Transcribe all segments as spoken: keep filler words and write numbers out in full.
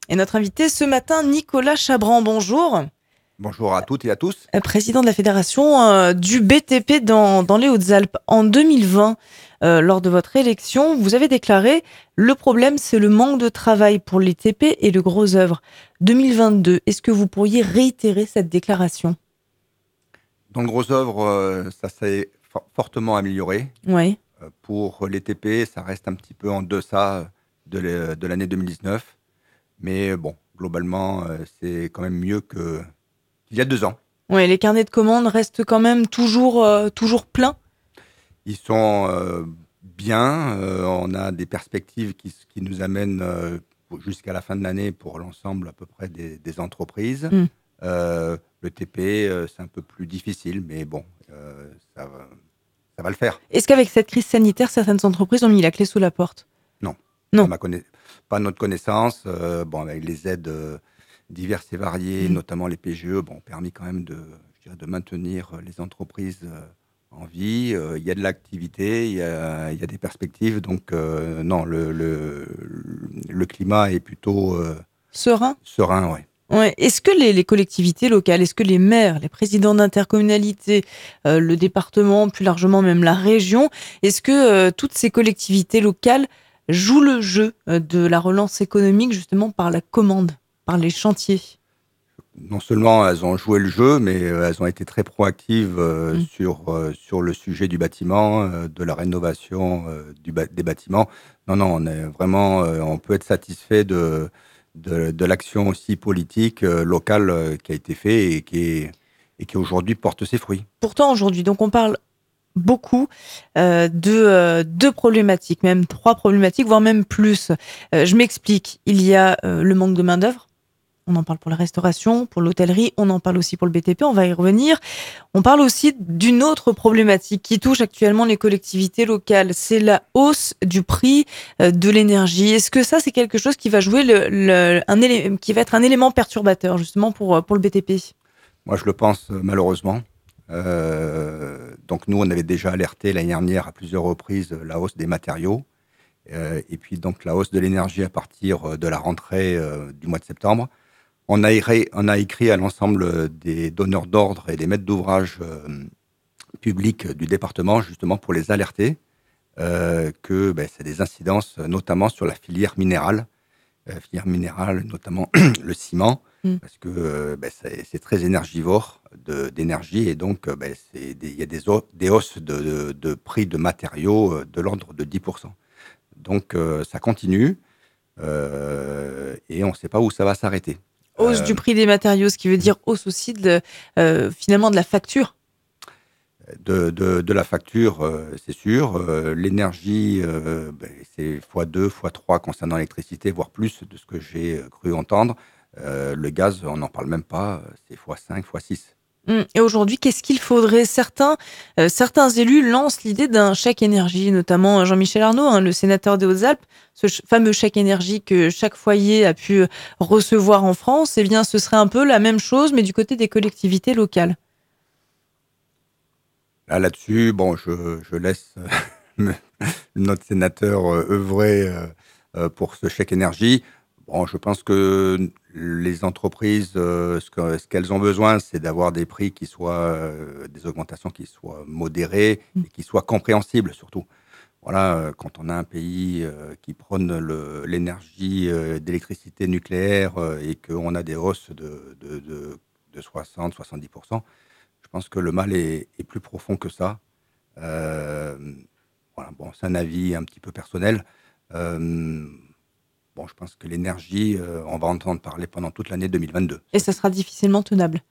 Et notre invité ce matin, Nicolas Chabran, bonjour. Bonjour à toutes et à tous. Euh, Président de la fédération euh, du B T P dans, dans les Hautes-Alpes. En deux mille vingt, euh, lors de votre élection, vous avez déclaré « Le problème, c'est le manque de travail pour les T P et le gros œuvre ». deux mille vingt-deux, est-ce que vous pourriez réitérer cette déclaration ? Dans le gros œuvre, euh, ça s'est for- fortement amélioré. Oui. Euh, pour les T P, ça reste un petit peu en deçà de l'e- de l'année deux mille dix-neuf. Mais bon, globalement, euh, c'est quand même mieux que- qu'il y a deux ans. Ouais, les carnets de commandes restent quand même toujours, euh, toujours pleins. Ils sont euh, bien. Euh, on a des perspectives qui, s- qui nous amènent euh, pour- jusqu'à la fin de l'année pour l'ensemble à peu près des, des entreprises. Mm. Euh, le T P, euh, c'est un peu plus difficile, mais bon, euh, ça va, ça va le faire. Est-ce qu'avec cette crise sanitaire, certaines entreprises ont mis la clé sous la porte ? Non, pas, Non. ma conna- pas à notre connaissance. Euh, bon, avec les aides euh, diverses et variées, Mm. notamment les P G E, bon, ont permis quand même de, je dirais, de maintenir euh, les entreprises euh, en vie. Euh, Il y a de l'activité, il y a, il y a des perspectives. Donc, euh, non, le, le, le climat est plutôt euh, Serein ? serein, ouais. Ouais. Est-ce que les, les collectivités locales, est-ce que les maires, les présidents d'intercommunalités, euh, le département, plus largement même la région, est-ce que euh, toutes ces collectivités locales jouent le jeu euh, de la relance économique justement par la commande, par les chantiers ? Non seulement elles ont joué le jeu, mais euh, elles ont été très proactives euh, Mm. sur, euh, sur le sujet du bâtiment, euh, de la rénovation euh, du ba- des bâtiments. Non, non, on est vraiment, euh, on peut être satisfait de, de, de l'action aussi politique euh, locale euh, qui a été faite et qui, est, et qui aujourd'hui porte ses fruits. Pourtant aujourd'hui, donc on parle beaucoup euh, de euh, deux problématiques, même trois problématiques, voire même plus. Euh, je m'explique. Il y a euh, le manque de main d'œuvre. On en parle pour la restauration, pour l'hôtellerie, on en parle aussi pour le B T P, on va y revenir. On parle aussi d'une autre problématique qui touche actuellement les collectivités locales, c'est la hausse du prix euh, de l'énergie. Est-ce que ça, c'est quelque chose qui va jouer le, le- un élé- qui va être un élément perturbateur justement pour, euh, pour le B T P ? Moi, je le pense euh, malheureusement. Euh, donc nous, on avait déjà alerté l'année dernière à plusieurs reprises euh, la hausse des matériaux. Euh, et puis donc la hausse de l'énergie à partir euh, de la rentrée euh, du mois de septembre. On a, écrit, on a écrit à l'ensemble des donneurs d'ordre et des maîtres d'ouvrage euh, publics du département, justement pour les alerter euh, que ben, c'est des incidences, notamment sur la filière minérale, euh, filière minérale, notamment le ciment, Mm. parce que euh, ben, c'est, c'est très énergivore de, d'énergie et donc euh, ben, c'est des- il y a des, au- des hausses de, de, de prix de matériaux euh, de l'ordre de dix pour cent. Donc euh, ça continue euh, et on ne sait pas où ça va s'arrêter. Hausse Euh, du prix des matériaux, ce qui veut dire hausse aussi de, euh, finalement de la facture. de, de, de la facture, euh, c'est sûr. Euh, l'énergie, euh, ben, c'est fois deux, fois trois concernant l'électricité, voire plus de ce que j'ai euh, cru entendre. Euh, le gaz, on n'en parle même pas, euh, c'est fois cinq, fois six. Mm. Et aujourd'hui, qu'est-ce qu'il faudrait ? Certains, euh, certains élus lancent l'idée d'un chèque énergie, notamment Jean-Michel Arnaud, hein, le sénateur des Hautes-Alpes, ce ch- fameux chèque énergie que chaque foyer a pu recevoir en France. Eh bien, ce serait un peu la même chose, mais du côté des collectivités locales. Là, là-dessus, bon, je, je laisse euh, notre sénateur euh, œuvrer euh, euh, pour ce chèque énergie. Bon, je pense que les entreprises, euh, ce, que- ce qu'elles ont besoin, c'est d'avoir des prix qui soient, euh, des augmentations qui soient modérées Mm. et qui soient compréhensibles surtout. Voilà, euh, quand on a un pays euh, qui prône le- l'énergie euh, d'électricité nucléaire euh, et qu'on a des hausses de, de, de, de soixante à soixante-dix pour cent, je pense que le mal est, est plus profond que ça. Euh, voilà, bon, c'est un avis un petit peu personnel. Euh, bon, je pense que l'énergie, euh, on va entendre parler pendant toute l'année deux mille vingt-deux. Et Ça, ça c'est- sera difficilement tenable.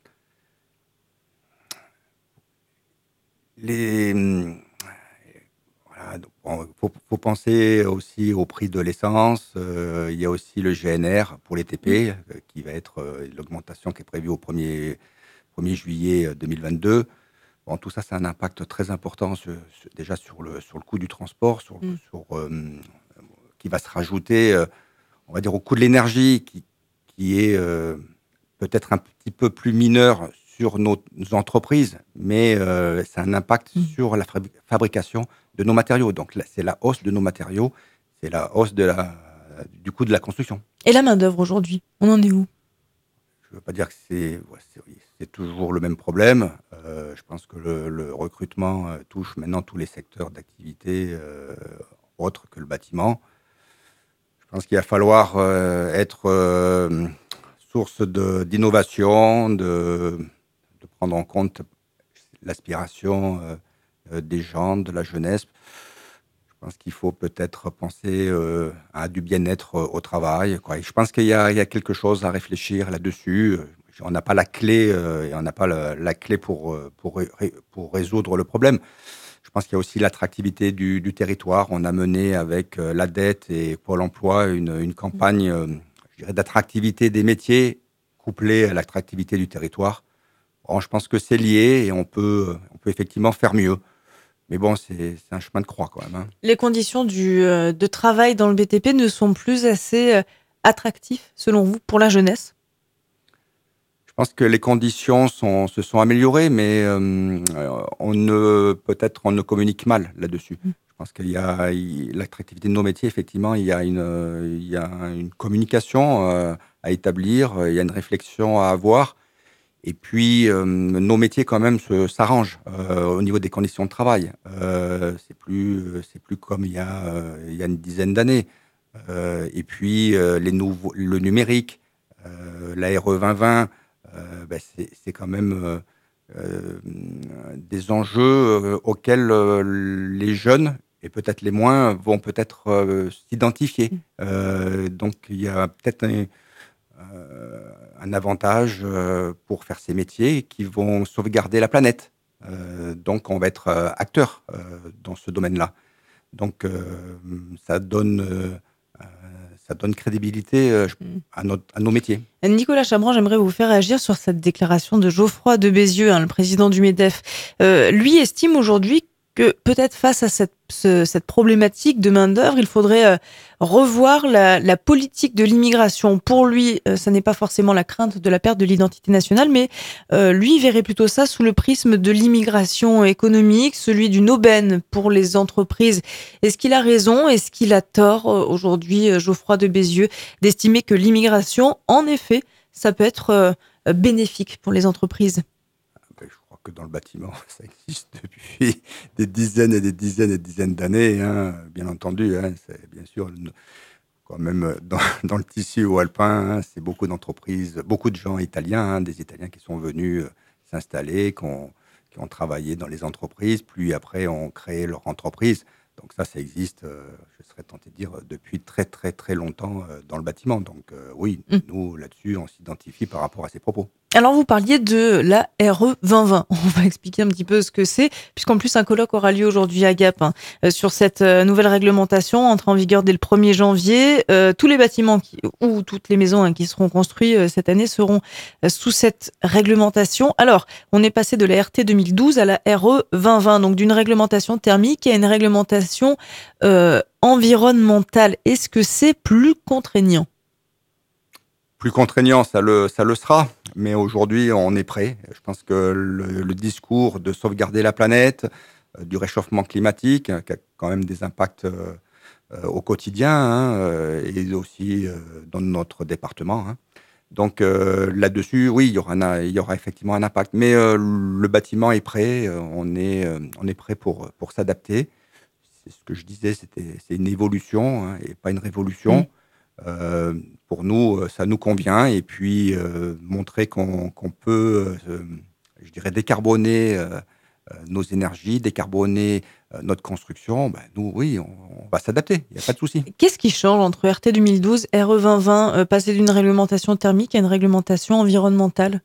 les, hum, voilà, donc, bon, faut, faut penser aussi au prix de l'essence. Euh, il y a aussi le G N R pour les T Mm. P, euh, qui va être euh, l'augmentation qui est prévue au premier, premier juillet deux mille vingt-deux. Bon, tout ça, c'est un impact très important sur- sur- déjà sur le, sur le coût du transport, sur, Mm. sur, euh, qui va se rajouter, euh, on va dire, au coût de l'énergie, qui, qui est euh, peut-être un petit peu plus mineur sur nos, nos entreprises, mais euh, c'est un impact Mm. sur la fabri- fabrication de nos matériaux. Donc, là, c'est la hausse de nos matériaux, c'est la hausse de la, du coût de la construction. Et la main-d'œuvre aujourd'hui, on en est où? Je veux pas dire que c'est ouais, c'est oui, c'est toujours le même problème. Heu, je pense que le le recrutement, heu, touche maintenant tous les secteurs d'activité, heu, autres que le bâtiment. Je pense qu'il va falloir, heu, être, hem, source de d'innovation, de de prendre en compte l'aspiration, heu heu, des gens, de la jeunesse. Je pense qu'il faut peut-être penser, heu, à du bien-être, heu, au travail, quoi, et je pense qu'il y a il y a quelque chose à réfléchir là-dessus, heu, on n'a pas la clé, heu et on n'a pas le la clé pour, heu, pour ré ré pour résoudre le problème. Je pense qu'il y a aussi l'attractivité du du territoire. On a mené avec, heu, l'A D E T et Pôle emploi une, une Mmh. campagne, hem, je dirais d'attractivité des métiers, couplée à l'attractivité du territoire. Bon, je pense que c'est lié et on peut, on peut effectivement faire mieux. Mais bon, c'est c'est un chemin de croix quand même, hein. Les conditions du, heu, de travail dans le B T P ne sont plus assez, heu, attractifs selon vous pour la jeunesse? Je pense que les conditions sont se sont améliorées, mais hem, heu, on ne peut-être on ne communique mal là-dessus. Mmh. Je pense qu'il y a il l'attractivité de nos métiers, effectivement, il y a une, heu, il y a une communication, heu, à établir, heu, il y a une réflexion à avoir et puis, hem, nos métiers quand même se s'arrangent, heu, au niveau des conditions de travail. Heu, c'est plus, heu, c'est plus comme il y a, heu, il y a une dizaine d'années. Heu et puis, heu, les nouveaux le numérique, heu, la R E vingt vingt, heu, bah, c'est c'est quand même, heu, hem, des enjeux, heu, auxquels, heu, les jeunes et peut-être les moins vont peut-être, heu, s'identifier. Mmh. Heu, donc il y a peut-être un, heu, un avantage, heu, pour faire ces métiers qui vont sauvegarder la planète. Heu, donc on va être, heu, acteur, heu, dans ce domaine-là. Donc, hem, ça donne, heu heu, ça donne crédibilité, heu, j Mmh. à notre à nos métiers. Nicolas Chabran, j'aimerais vous faire réagir sur cette déclaration de Geoffroy de Bézieux, hein, le président du MEDEF. Heu, lui estime aujourd'hui que peut-être face à cette ce cette problématique de main-d'œuvre, il faudrait, heu, revoir la la politique de l'immigration. Pour lui, heu, ça n'est pas forcément la crainte de la perte de l'identité nationale, mais, heu, lui il verrait plutôt ça sous le prisme de l'immigration économique, celui d'une aubaine pour les entreprises. Est-ce qu'il a raison? Est-ce qu'il a tort, heu, aujourd'hui, heu, Geoffroy de Bézieux, d'estimer que l'immigration, en effet, ça peut être, heu, bénéfique pour les entreprises? Beh, je crois que dans le bâtiment, ça existe depuis des dizaines et des dizaines et des dizaines d'années, hein, bien entendu, hein. C'est bien sûr une quand même, heu, dans dans le tissu ou alpin, hein, c'est beaucoup d'entreprises, beaucoup de gens italiens, hein, des Italiens qui sont venus, heu, s'installer, qui ont qui ont travaillé dans les entreprises, puis après ont créé leur entreprise. Donc ça, ça existe, heu, je serais tenté de dire, heu, depuis très, très, très longtemps, heu, dans le bâtiment. Donc heu, oui, Mmh. nous, là-dessus, on s'identifie par rapport à ces propos. Alors vous parliez de la R E vingt vingt. On va expliquer un petit peu ce que c'est, puisqu'en plus un colloque aura lieu aujourd'hui à Gap, hein, heu, sur cette, heu, nouvelle réglementation entrée en vigueur dès le premier janvier. Heu, tous les bâtiments qui ou toutes les maisons, hein, qui seront construits, heu, cette année seront, heu, sous cette réglementation. Alors, on est passé de la R T deux mille douze à la R E vingt vingt, donc d'une réglementation thermique à une réglementation, heu, environnementale. Est-ce que c'est plus contraignant? Plus contraignant, ça le ça le sera, mais aujourd'hui, on est prêt. Je pense que le le discours de sauvegarder la planète, heu, du réchauffement climatique, euh, qui a quand même des impacts, heu heu, au quotidien, hein, heu et aussi, heu, dans notre département, hein. Donc heu, là-dessus, oui, il y aura un a il y aura effectivement un impact, mais heu, le bâtiment est prêt, heu, on est, hem, on est prêt pour, pour s'adapter. C'est ce que je disais, c'était c'est une évolution, hein, et pas une Mmh. révolution. Heu, pour nous, heu, ça nous convient et puis, heu, montrer qu'on qu'on peut, heu, hem, je dirais décarboner, heu heu, nos énergies, décarboner, heu, notre construction, bah, nous, oui, on on va s'adapter, il y a pas de souci. Qu'est-ce qui change entre R T deux mille douze, R E vingt vingt, heu, passer d'une réglementation thermique à une réglementation environnementale?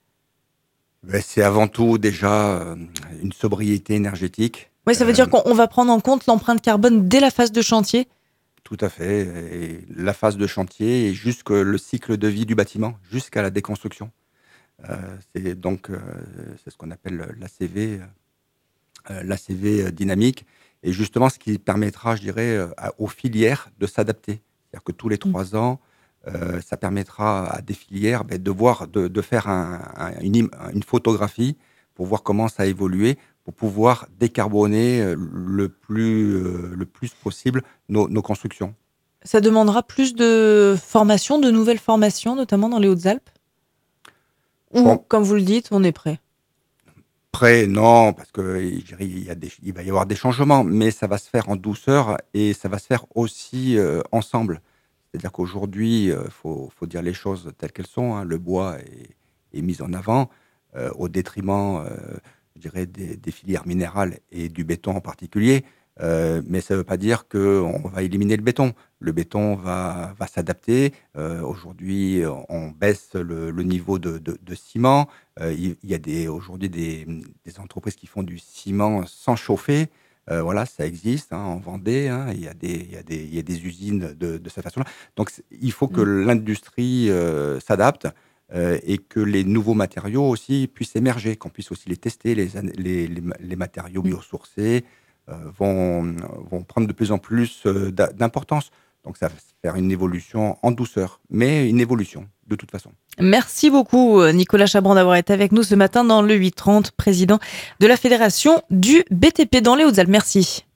Beh, c'est avant tout déjà, hem, une sobriété énergétique, Oui, ça veut dire hem, qu'on on va prendre en compte l'empreinte carbone dès la phase de chantier? tout à fait, et la phase de chantier et jusque le cycle de vie du bâtiment, jusqu'à la déconstruction. Heu, c'est donc, heu, c'est ce qu'on appelle l'A C V, heu, l'A C V, heu, dynamique, et justement ce qui permettra, je dirais, heu, à aux filières de s'adapter. C'est-à-dire que tous les Mmh. trois ans, heu, ça permettra à des filières, beh, de voir de de faire un un une im une photographie pour voir comment ça a évolué, pour pouvoir décarboner, heu, le plus, heu, le plus possible nos nos constructions. Ça demandera plus de formation, de nouvelles formations, notamment dans les Hautes-Alpes? Ou, Bon, comme vous le dites, on est prêt? prêt, non, parce que je dirais, il y a des il va y avoir des changements, mais ça va se faire en douceur et ça va se faire aussi, heu, ensemble. C'est-à-dire qu'aujourd'hui, il faut faut dire les choses telles qu'elles sont, hein. Le bois est est mis en avant, heu, au détriment, heu, je dirais des des filières minérales et du béton en particulier, heu, mais ça ne veut pas dire qu'on va éliminer le béton. Le béton va va s'adapter, heu, aujourd'hui, on baisse le le niveau de de de ciment, heu, il il y a des aujourd'hui des, mmh, des entreprises qui font du ciment sans chauffer, heu, voilà, ça existe, hein, en Vendée, hein, il y a des il y a des il y a des usines de de cette façon-là. Donc c il faut que Mmh. l'industrie, heu, s'adapte, heu et que les nouveaux matériaux aussi puissent émerger, qu'on puisse aussi les tester, les an les les ma les matériaux Mmh. biosourcés, heu, vont, mmh, vont prendre de plus en plus, heu, d'im d'importance. Donc ça va se faire une évolution en douceur, mais une évolution, de toute façon. Merci beaucoup, euh, Nicolas Chabrand, d'avoir été avec nous ce matin dans le huit trente, président de la Fédération du B T P dans les Hautes-Alpes. Merci.